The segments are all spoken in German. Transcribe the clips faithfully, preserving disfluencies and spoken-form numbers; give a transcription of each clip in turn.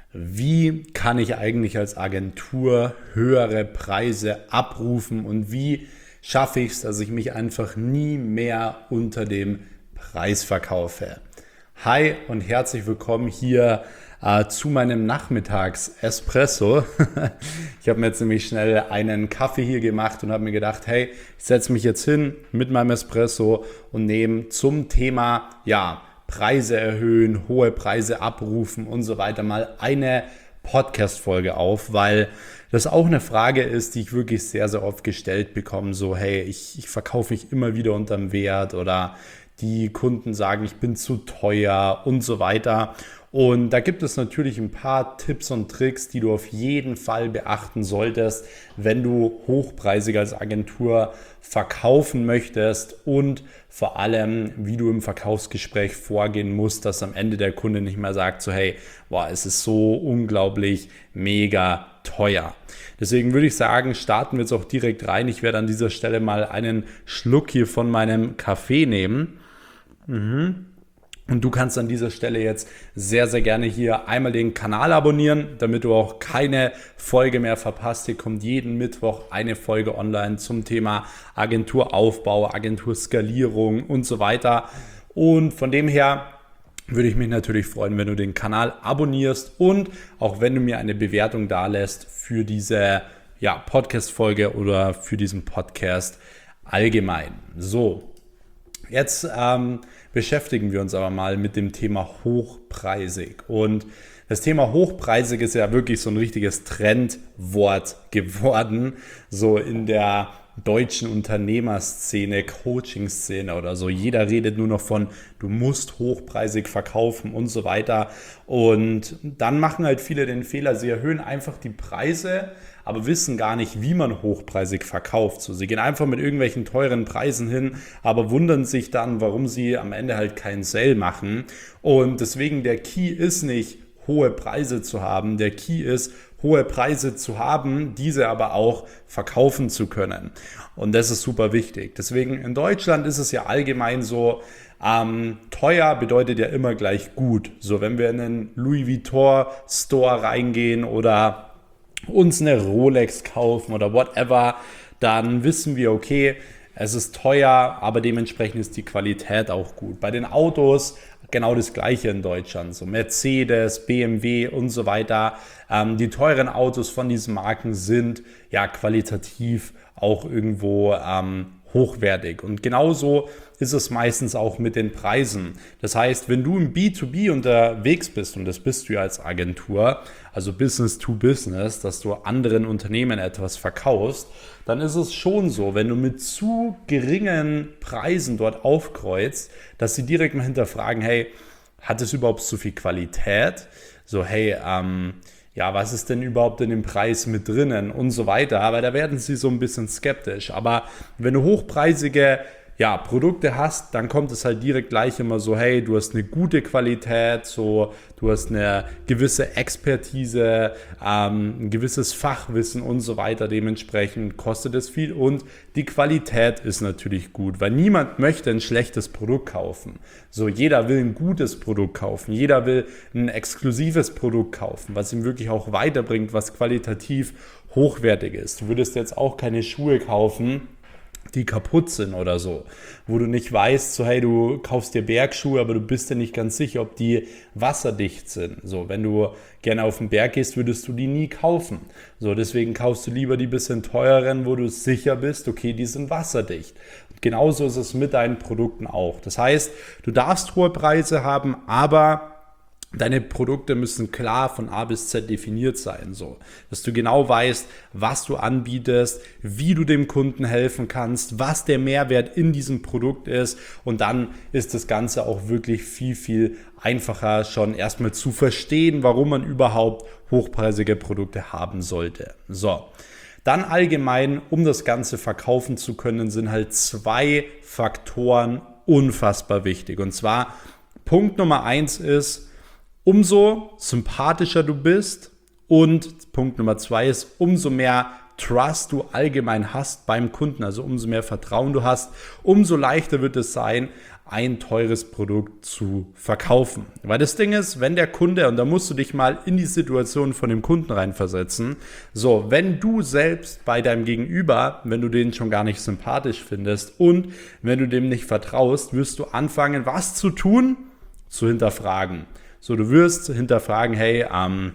Wie kann ich eigentlich als Agentur höhere Preise abrufen und wie schaffe ich es, dass ich mich einfach nie mehr unter dem Preis verkaufe? Hi und herzlich willkommen hier äh, zu meinem Nachmittags-Espresso. Ich habe mir jetzt nämlich schnell einen Kaffee hier gemacht und habe mir gedacht, hey, ich setze mich jetzt hin mit meinem Espresso und nehme zum Thema, ja, Preise erhöhen, hohe Preise abrufen und so weiter mal eine Podcast-Folge auf, weil das auch eine Frage ist, die ich wirklich sehr, sehr oft gestellt bekomme. So, hey, ich, ich verkaufe mich immer wieder unterm Wert oder die Kunden sagen, ich bin zu teuer und so weiter. Und da gibt es natürlich ein paar Tipps und Tricks, die du auf jeden Fall beachten solltest, wenn du hochpreisig als Agentur verkaufen möchtest und vor allem, wie du im Verkaufsgespräch vorgehen musst, dass am Ende der Kunde nicht mehr sagt, so hey, boah, es ist so unglaublich mega teuer. Deswegen würde ich sagen, starten wir jetzt auch direkt rein. Ich werde an dieser Stelle mal einen Schluck hier von meinem Kaffee nehmen. Mhm. Und du kannst an dieser Stelle jetzt sehr, sehr gerne hier einmal den Kanal abonnieren, damit du auch keine Folge mehr verpasst. Hier kommt jeden Mittwoch eine Folge online zum Thema Agenturaufbau, Agenturskalierung und so weiter. Und von dem her würde ich mich natürlich freuen, wenn du den Kanal abonnierst und auch wenn du mir eine Bewertung dalässt für diese ja, Podcast-Folge oder für diesen Podcast allgemein. So, jetzt ähm, beschäftigen wir uns aber mal mit dem Thema hochpreisig. Und das Thema hochpreisig ist ja wirklich so ein richtiges Trendwort geworden, so in der deutschen Unternehmerszene, Coaching-Szene oder so. Jeder redet nur noch von, du musst hochpreisig verkaufen und so weiter. Und dann machen halt viele den Fehler, sie erhöhen einfach die Preise, aber wissen gar nicht, wie man hochpreisig verkauft. So, sie gehen einfach mit irgendwelchen teuren Preisen hin, aber wundern sich dann, warum sie am Ende halt keinen Sale machen. Und deswegen der Key ist nicht, hohe Preise zu haben. Der Key ist, hohe Preise zu haben, diese aber auch verkaufen zu können. Und das ist super wichtig. Deswegen in Deutschland ist es ja allgemein so, ähm, teuer bedeutet ja immer gleich gut. So, wenn wir in einen Louis Vuitton Store reingehen oder uns eine Rolex kaufen oder whatever, dann wissen wir, okay, es ist teuer, aber dementsprechend ist die Qualität auch gut. Bei den Autos genau das Gleiche in Deutschland, so Mercedes, B M W und so weiter. Ähm, die teuren Autos von diesen Marken sind ja qualitativ auch irgendwo ähm, hochwertig. Und genauso ist es meistens auch mit den Preisen. Das heißt, wenn du im B zwei B unterwegs bist, und das bist du ja als Agentur, also Business to Business, dass du anderen Unternehmen etwas verkaufst, dann ist es schon so, wenn du mit zu geringen Preisen dort aufkreuzt, dass sie direkt mal hinterfragen, hey, hat es überhaupt so viel Qualität? So, hey, ähm, ja, was ist denn überhaupt in dem Preis mit drinnen und so weiter. Aber da werden sie so ein bisschen skeptisch. Aber wenn du hochpreisige ja, Produkte hast, dann kommt es halt direkt gleich immer so, hey, du hast eine gute Qualität, so, du hast eine gewisse Expertise, ähm, ein gewisses Fachwissen und so weiter. Dementsprechend kostet es viel und die Qualität ist natürlich gut, weil niemand möchte ein schlechtes Produkt kaufen. So, jeder will ein gutes Produkt kaufen, jeder will ein exklusives Produkt kaufen, was ihm wirklich auch weiterbringt, was qualitativ hochwertig ist. Du würdest jetzt auch keine Schuhe kaufen, die kaputt sind oder so, wo du nicht weißt, so hey, du kaufst dir Bergschuhe, aber du bist dir nicht ganz sicher, ob die wasserdicht sind. So, wenn du gerne auf den Berg gehst, würdest du die nie kaufen. So, deswegen kaufst du lieber die bisschen teureren, wo du sicher bist, okay, die sind wasserdicht. Und genauso ist es mit deinen Produkten auch. Das heißt, du darfst hohe Preise haben, aber deine Produkte müssen klar von A bis Z definiert sein, so, dass du genau weißt, was du anbietest, wie du dem Kunden helfen kannst, was der Mehrwert in diesem Produkt ist und dann ist das Ganze auch wirklich viel, viel einfacher schon erstmal zu verstehen, warum man überhaupt hochpreisige Produkte haben sollte. So, dann allgemein, um das Ganze verkaufen zu können, sind halt zwei Faktoren unfassbar wichtig und zwar Punkt Nummer eins ist, umso sympathischer du bist und Punkt Nummer zwei ist, umso mehr Trust du allgemein hast beim Kunden, also umso mehr Vertrauen du hast, umso leichter wird es sein, ein teures Produkt zu verkaufen. Weil das Ding ist, wenn der Kunde, und da musst du dich mal in die Situation von dem Kunden reinversetzen, so, wenn du selbst bei deinem Gegenüber, wenn du den schon gar nicht sympathisch findest und wenn du dem nicht vertraust, wirst du anfangen, was zu tun? Zu hinterfragen. So, du wirst hinterfragen, hey, ähm,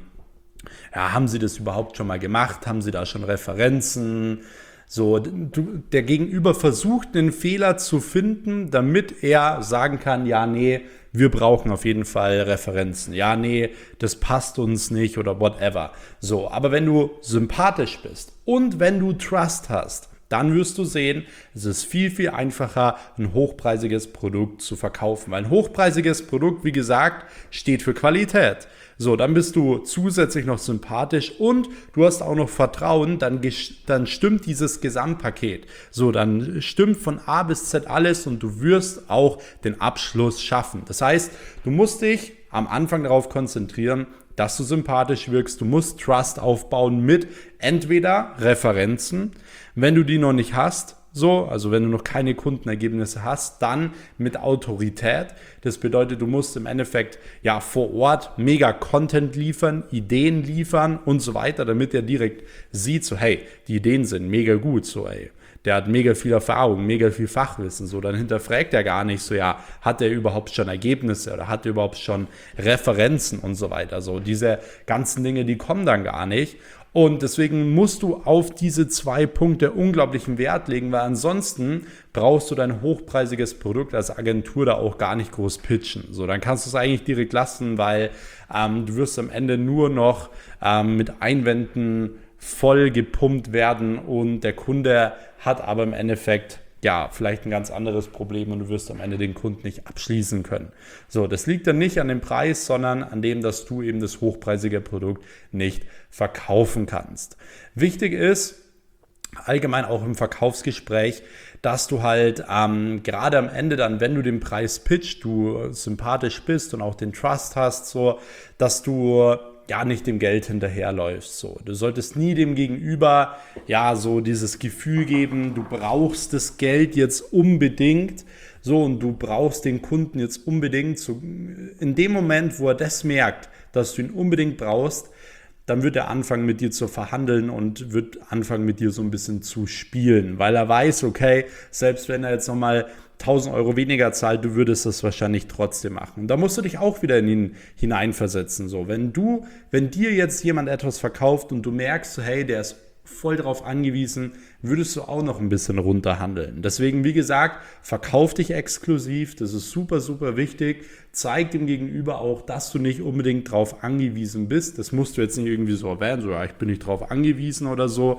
ja, haben Sie das überhaupt schon mal gemacht? Haben Sie da schon Referenzen? So, du, der Gegenüber versucht, einen Fehler zu finden, damit er sagen kann, ja, nee, wir brauchen auf jeden Fall Referenzen. Ja, nee, das passt uns nicht oder whatever. So, aber wenn du sympathisch bist und wenn du Trust hast, dann wirst du sehen, es ist viel, viel einfacher, ein hochpreisiges Produkt zu verkaufen. Weil ein hochpreisiges Produkt, wie gesagt, steht für Qualität. So, dann bist du zusätzlich noch sympathisch und du hast auch noch Vertrauen, dann, dann stimmt dieses Gesamtpaket. So, dann stimmt von A bis Z alles und du wirst auch den Abschluss schaffen. Das heißt, du musst dich am Anfang darauf konzentrieren, dass du sympathisch wirkst. Du musst Trust aufbauen mit entweder Referenzen, wenn du die noch nicht hast, so, also wenn du noch keine Kundenergebnisse hast, dann mit Autorität. Das bedeutet, du musst im Endeffekt ja vor Ort mega Content liefern, Ideen liefern und so weiter, damit er direkt sieht, so hey, die Ideen sind mega gut, so ey. Der hat mega viel Erfahrung, mega viel Fachwissen, so, dann hinterfragt er gar nicht so, ja, hat er überhaupt schon Ergebnisse oder hat er überhaupt schon Referenzen und so weiter, so, diese ganzen Dinge, die kommen dann gar nicht. Und deswegen musst du auf diese zwei Punkte unglaublichen Wert legen, weil ansonsten brauchst du dein hochpreisiges Produkt als Agentur da auch gar nicht groß pitchen. So, dann kannst du es eigentlich direkt lassen, weil ähm, du wirst am Ende nur noch ähm, mit Einwänden voll gepumpt werden und der Kunde hat aber im Endeffekt ja, vielleicht ein ganz anderes Problem und du wirst am Ende den Kunden nicht abschließen können. So, das liegt dann nicht an dem Preis, sondern an dem, dass du eben das hochpreisige Produkt nicht verkaufen kannst. Wichtig ist, allgemein auch im Verkaufsgespräch, dass du halt ähm, gerade am Ende dann, wenn du den Preis pitchst, du sympathisch bist und auch den Trust hast, so, dass du ja nicht dem Geld hinterherläufst. So. Du solltest nie dem Gegenüber ja so dieses Gefühl geben, du brauchst das Geld jetzt unbedingt, so, und du brauchst den Kunden jetzt unbedingt. So, in dem Moment, wo er das merkt, dass du ihn unbedingt brauchst, dann wird er anfangen mit dir zu verhandeln und wird anfangen mit dir so ein bisschen zu spielen, weil er weiß, okay, selbst wenn er jetzt nochmal tausend Euro weniger zahlt, du würdest das wahrscheinlich trotzdem machen. Und da musst du dich auch wieder in ihn hineinversetzen. So, wenn du, wenn dir jetzt jemand etwas verkauft und du merkst, hey, der ist voll darauf angewiesen, würdest du auch noch ein bisschen runterhandeln. Deswegen, wie gesagt, verkauf dich exklusiv, das ist super, super wichtig. Zeig dem Gegenüber auch, dass du nicht unbedingt darauf angewiesen bist. Das musst du jetzt nicht irgendwie so erwähnen, so, ja, ich bin nicht darauf angewiesen oder so,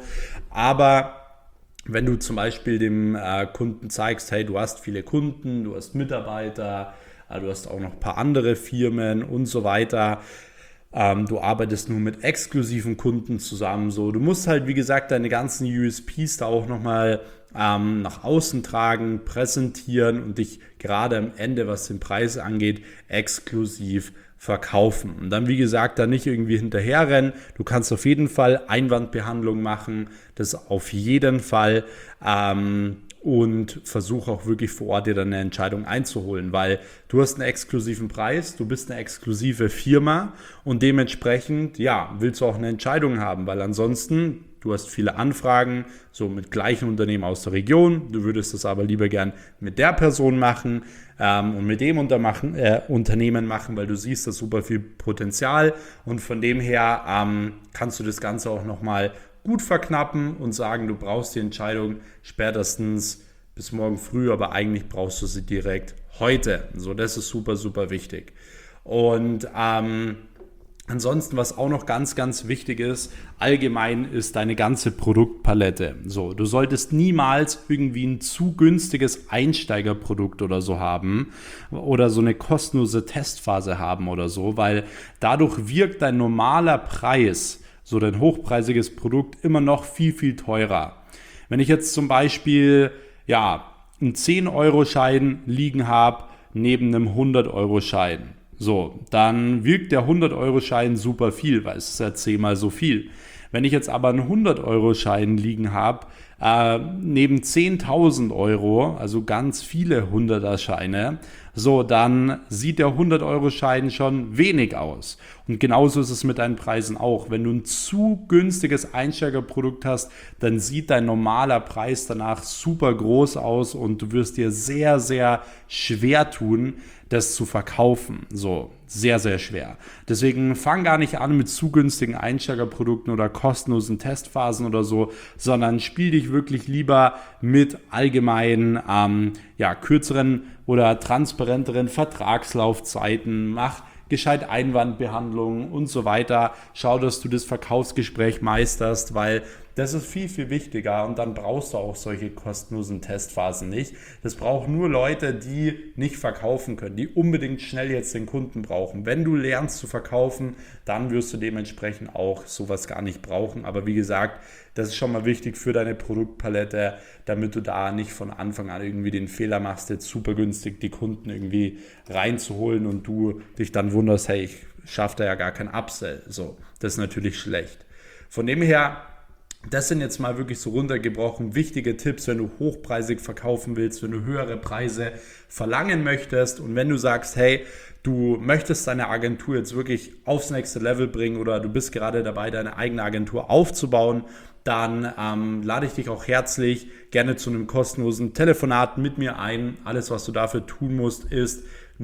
aber wenn du zum Beispiel dem äh, Kunden zeigst, hey, du hast viele Kunden, du hast Mitarbeiter, äh, du hast auch noch ein paar andere Firmen und so weiter, ähm, du arbeitest nur mit exklusiven Kunden zusammen, so, du musst halt, wie gesagt, deine ganzen U S Ps da auch nochmal ähm, nach außen tragen, präsentieren und dich gerade am Ende, was den Preis angeht, exklusiv verkaufen. Und dann, wie gesagt, da nicht irgendwie hinterherrennen. Du kannst auf jeden Fall Einwandbehandlung machen, das auf jeden Fall, ähm, und versuche auch wirklich vor Ort dir dann eine Entscheidung einzuholen, weil du hast einen exklusiven Preis, du bist eine exklusive Firma und dementsprechend, ja, willst du auch eine Entscheidung haben, weil ansonsten, du hast viele Anfragen, so mit gleichen Unternehmen aus der Region, du würdest das aber lieber gern mit der Person machen ähm, und mit dem Untermachen, äh, Unternehmen machen, weil du siehst da super viel Potenzial und von dem her ähm, kannst du das Ganze auch nochmal gut verknappen und sagen, du brauchst die Entscheidung spätestens bis morgen früh, aber eigentlich brauchst du sie direkt heute. So, das ist super, super wichtig. Und ähm, ansonsten, was auch noch ganz, ganz wichtig ist, allgemein ist deine ganze Produktpalette. So, du solltest niemals irgendwie ein zu günstiges Einsteigerprodukt oder so haben oder so eine kostenlose Testphase haben oder so, weil dadurch wirkt dein normaler Preis, so dein hochpreisiges Produkt, immer noch viel, viel teurer. Wenn ich jetzt zum Beispiel ja, einen zehn Euro Schein liegen habe neben einem hundert Euro Schein, so, dann wirkt der hundert Euro Schein super viel, weil es ist ja zehnmal so viel. Wenn ich jetzt aber einen hundert Euro Schein liegen habe äh, neben zehntausend Euro, also ganz viele hunderter-Scheine, so, dann sieht der hundert-Euro-Schein schon wenig aus. Und genauso ist es mit deinen Preisen auch. Wenn du ein zu günstiges Einsteigerprodukt hast, dann sieht dein normaler Preis danach super groß aus und du wirst dir sehr, sehr schwer tun, das zu verkaufen. So, sehr, sehr schwer. Deswegen fang gar nicht an mit zu günstigen Einsteigerprodukten oder kostenlosen Testphasen oder so, sondern spiel dich wirklich lieber mit allgemeinen, ähm, ja, kürzeren oder transparenteren Vertragslaufzeiten, mach gescheit Einwandbehandlung und so weiter. Schau, dass du das Verkaufsgespräch meisterst, weil das ist viel, viel wichtiger und dann brauchst du auch solche kostenlosen Testphasen nicht. Das brauchen nur Leute, die nicht verkaufen können, die unbedingt schnell jetzt den Kunden brauchen. Wenn du lernst zu verkaufen, dann wirst du dementsprechend auch sowas gar nicht brauchen. Aber wie gesagt, das ist schon mal wichtig für deine Produktpalette, damit du da nicht von Anfang an irgendwie den Fehler machst, jetzt super günstig die Kunden irgendwie reinzuholen und du dich dann wunderst, hey, ich schaffe da ja gar kein Upsell. So, das ist natürlich schlecht. Von dem her, das sind jetzt mal wirklich so runtergebrochen wichtige Tipps, wenn du hochpreisig verkaufen willst, wenn du höhere Preise verlangen möchtest und wenn du sagst, hey, du möchtest deine Agentur jetzt wirklich aufs nächste Level bringen oder du bist gerade dabei, deine eigene Agentur aufzubauen, dann ähm, lade ich dich auch herzlich gerne zu einem kostenlosen Telefonat mit mir ein. Alles, was du dafür tun musst, ist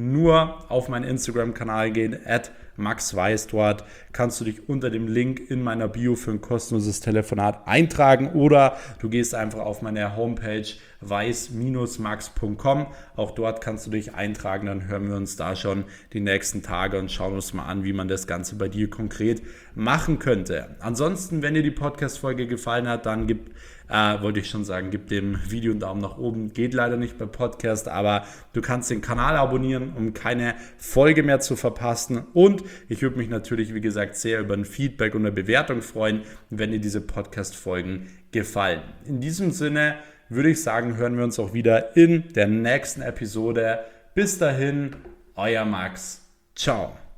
nur auf meinen Instagram-Kanal gehen, at Max Weiß. Dort kannst du dich unter dem Link in meiner Bio für ein kostenloses Telefonat eintragen oder du gehst einfach auf meine Homepage weiß Max punkt com. Auch dort kannst du dich eintragen, dann hören wir uns da schon die nächsten Tage und schauen uns mal an, wie man das Ganze bei dir konkret machen könnte. Ansonsten, wenn dir die Podcast-Folge gefallen hat, dann gib Äh, wollte ich schon sagen, gib dem Video einen Daumen nach oben. Geht leider nicht bei Podcast, aber du kannst den Kanal abonnieren, um keine Folge mehr zu verpassen. Und ich würde mich natürlich, wie gesagt, sehr über ein Feedback und eine Bewertung freuen, wenn dir diese Podcast-Folgen gefallen. In diesem Sinne würde ich sagen, hören wir uns auch wieder in der nächsten Episode. Bis dahin, euer Max. Ciao.